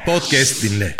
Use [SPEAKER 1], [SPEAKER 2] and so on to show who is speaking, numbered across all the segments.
[SPEAKER 1] Podcast dinle.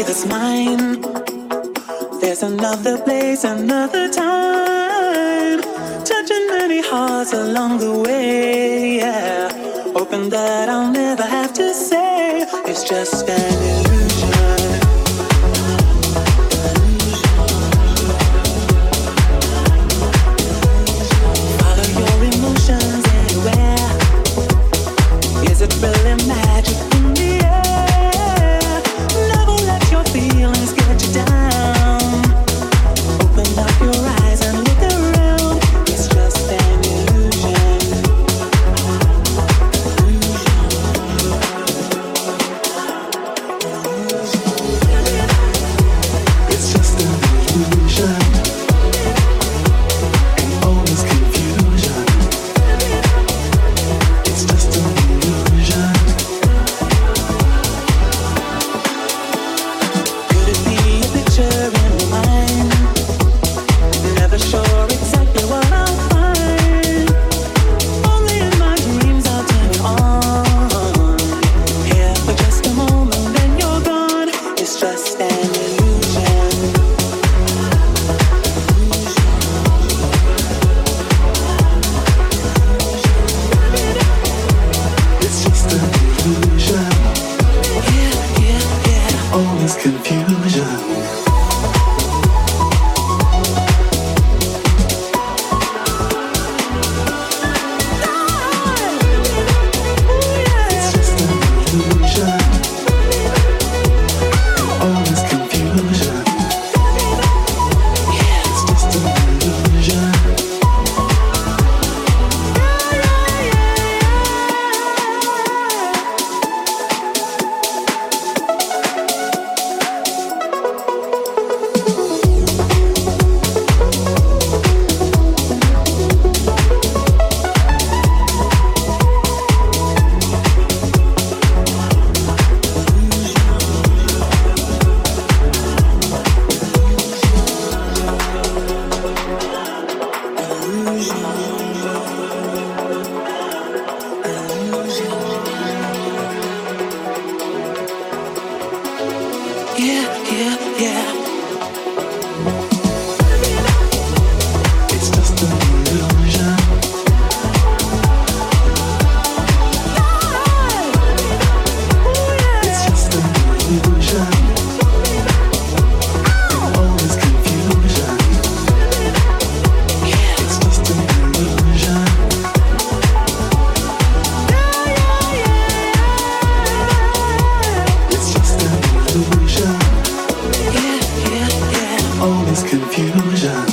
[SPEAKER 1] be that's mine. There's another place, another time, touching many hearts along the way, yeah. Hoping that I'll never have to say it's just an illusion. Follow your emotions anywhere. Is it really magic in the air? Never let your feelings get you down. Open up your eyes and look around. It's just an illusion. It's just an illusion. And all this confusion. It's just an illusion. Could it be a picture in my mind? Never sure exactly what I'll find. Only in my dreams I'll turn it on. Here for just a moment, then you're gone. It's just an illusion. It's just an illusion. Yeah. All this confusion. It's just an illusion. All this confusion. It's just an illusion. Yeah. It's just an illusion. It's just an illusion. And all this confusion. It's just an illusion. It's just an illusion. All this confusion.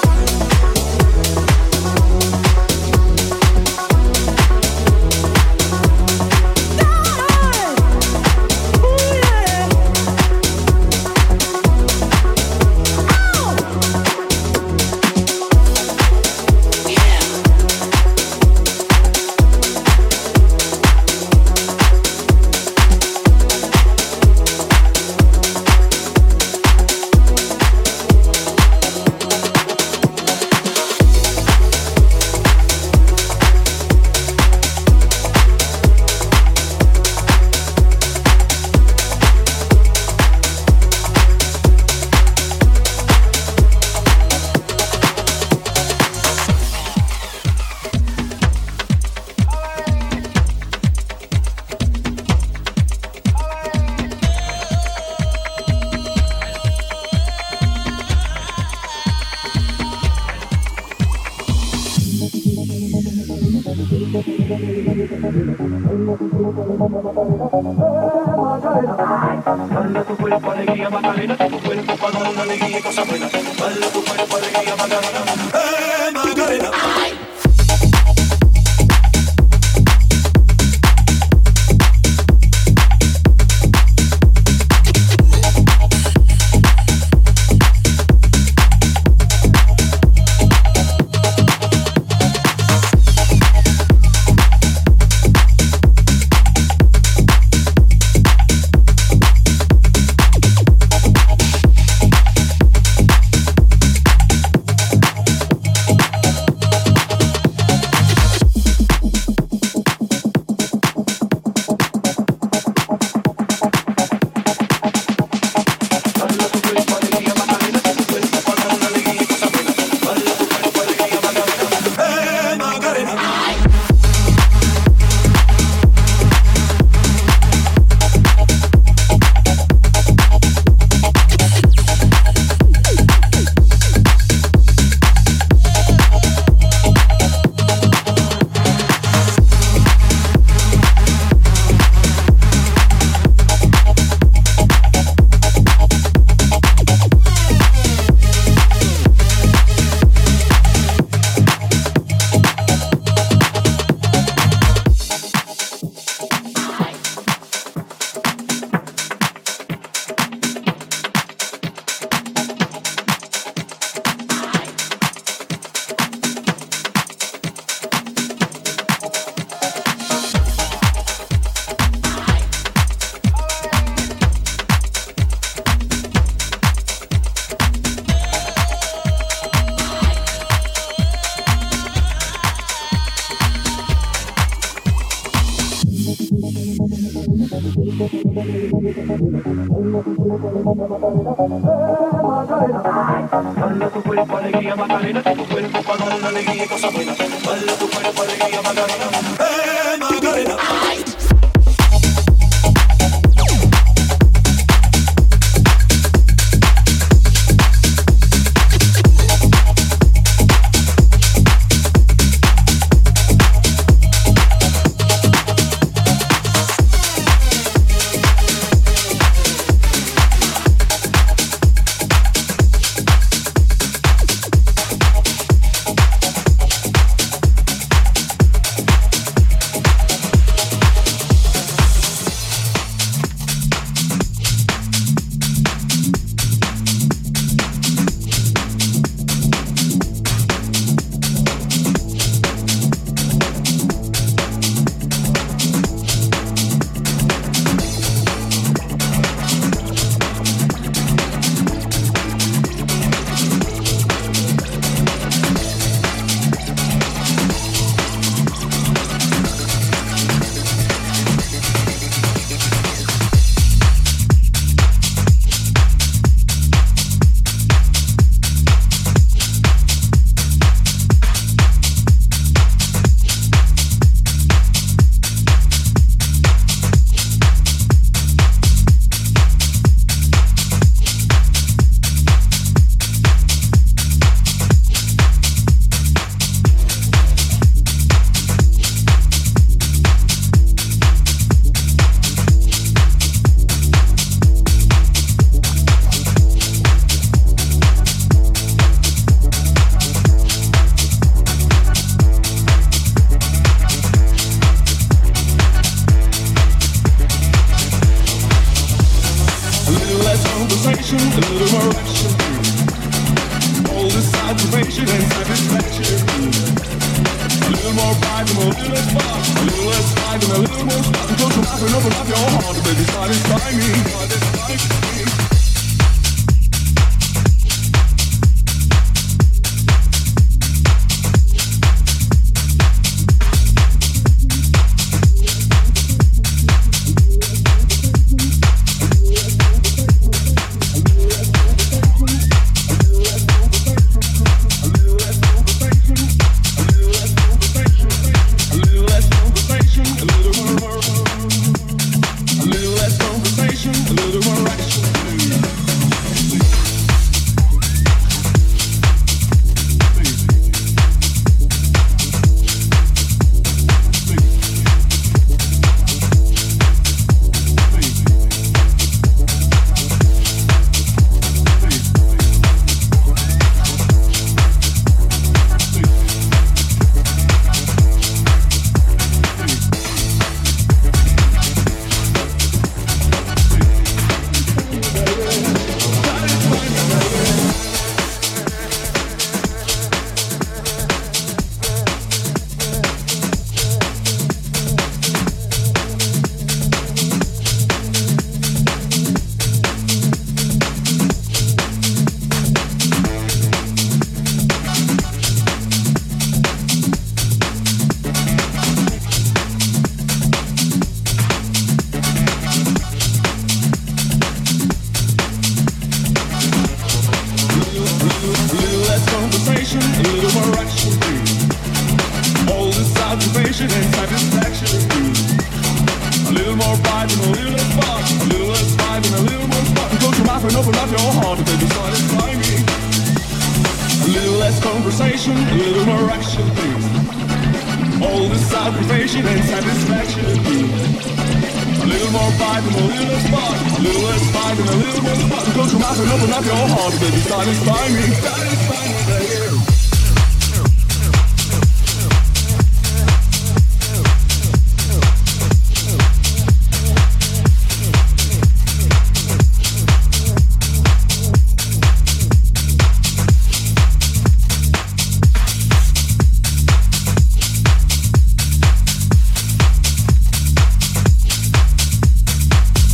[SPEAKER 2] Baila tu cuerpo, alegría, Macarena, tu cuerpo para dar una alegría y cosa buena. Baila tu cuerpo, alegría, Macarena, Macarena. Baila tu cuerpo, alegría, Macarena, que tu cuerpo para dar la alegría y cosas buenas. Baila tu cuerpo, alegría, Macarena, Macarena.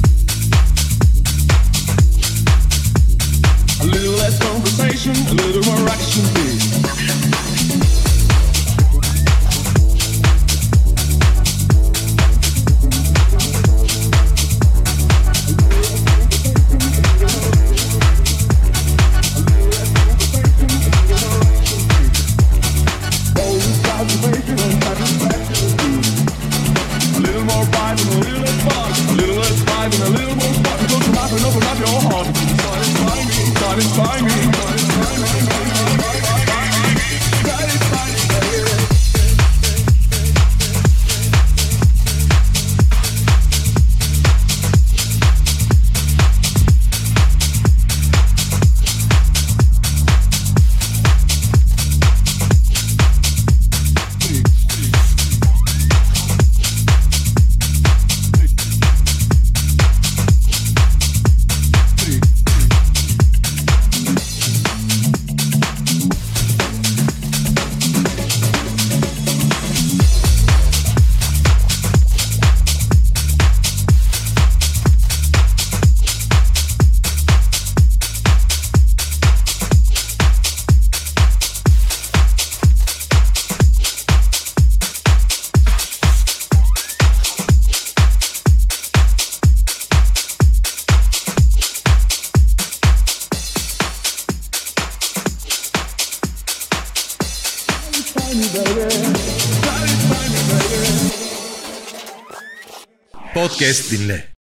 [SPEAKER 3] A little
[SPEAKER 2] life and a little more fun. Don't you open up your heart. Satisfy me, satisfy me, satisfy me, satisfy me, baby.
[SPEAKER 3] Podcast dinle.